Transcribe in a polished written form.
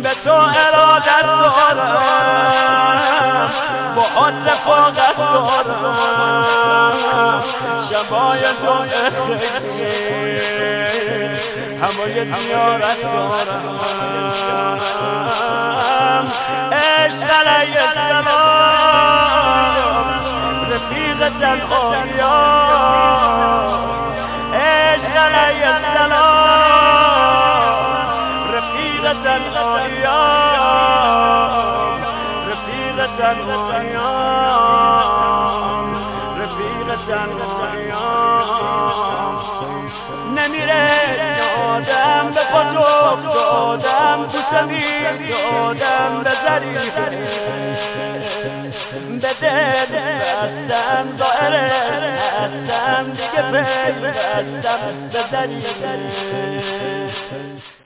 به تو ارادت دارم، با رفاقت دارم، شبای جمعه خیلی همای زیارت دارم. عشق علیه السلام رفیق تنهایی‌ها، عشق علیه السلام رفیق تنهایی‌ها، رفیق تنهایی‌ها، رفیق تنهایی‌ها. نمیره یادم به خود افتادم، گوشمی دادم به ظریفه، به دل بستم دائره هستم دیگه پیوستم به ظریفه.